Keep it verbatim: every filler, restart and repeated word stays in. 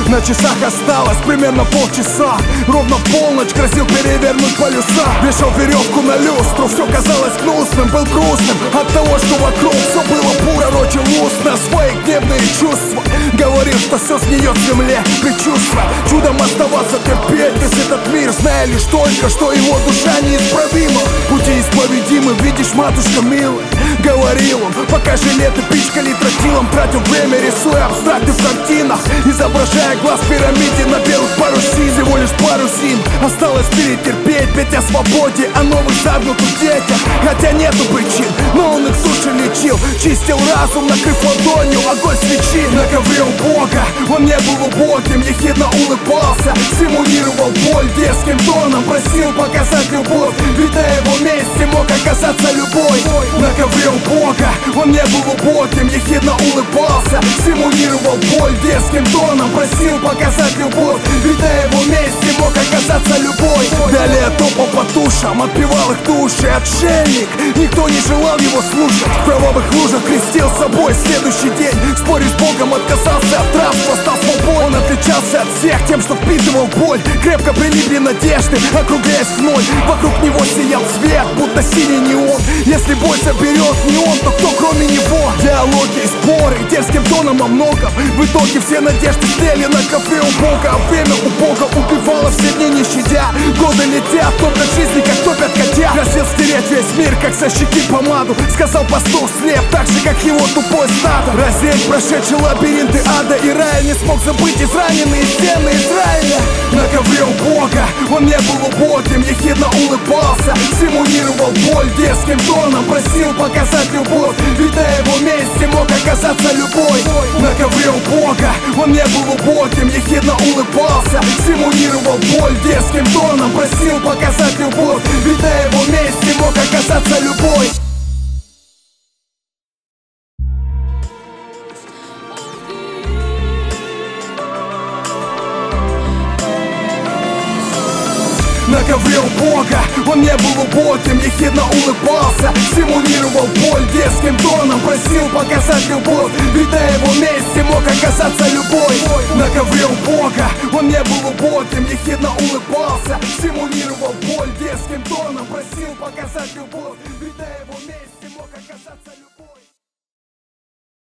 На часах осталось примерно полчаса. Ровно в полночь грозил перевернуть полюса. Вешал веревку на люстру, все казалось гнусным. Был грустным от того, что вокруг все было пусто. Короче, луст на свои гневные чувства. Говорил, что все сгниет в земле, предчувствуя чудом оставаться терпеть весь этот мир, зная лишь только, что его душа неисправима. Пути исповедимы, видишь, матушка милая, говорил он, пока жилеты пичкали тротилом. Тратил время, рисуя абстракты в картинах, изображая глаз пирамиде на белых парусин. Всего лишь парусин осталось перетерпеть, петь о свободе, о новых загнутых детях. Хотя нету причин, но он их души лечил, чистил разум, накрыв ладонью огонь свечи. На ковре у Бога он не был убогим, ехидно улыбался, симулировал боль детским тоном, просил показать любовь, ведь на его месте мог оказаться любой. На ковре у Бога он не был убогим, ехидно улыбался, симулировал боль детским тоном, просил показать любовь, ведь на его месте мог оказаться любой. Далее топал по тушам, отпевал их души. Отшельник, никто не желал его слушать, в кровавых лужах крестил собой следующий день. Спорить с Богом, отказался от рабства, стал свободен. Он отличался от всех тем, что впитывал боль. Крепко прилипли надежды, округляясь в ноль. Вокруг него сиял свет, будто синий неон. Если боль заберет не он, то кто кроме него? Диалоги и споры, дерзким тоном о многом. В итоге все надежды слели на ковре у Бога. А время у Бога убивало все дни не щадя. Годы летят, топят жизни, как топят котят. Грозил стереть весь мир, как со щеки помаду. Сказал пастух слеп, так же, как его тупой стадо. Раздеть прошедшие лабиринты ада и рая. Не смог забыть израненные стены Израиля. На ковре у Бога он не был убогим, ехидно улыбался, симулировал боль детским тоном, просил показать любовь, ведь на его месте мог оказаться любой. На ковре у Бога он не был убогим, ехидно улыбался, симулировал боль детским тоном, просил показать любовь, ведь на его месте мог оказаться любой. На ковре у Бога он не был убогим, ехидно улыбался, симулировал боль детским тоном, просил показать любовь, ведь на его месте мог оказаться любой. На ковре у Бога он не был убогим, ехидно улыбался, симулировал боль детским тоном, просил показать любовь, ведь на его месте мог оказаться любой.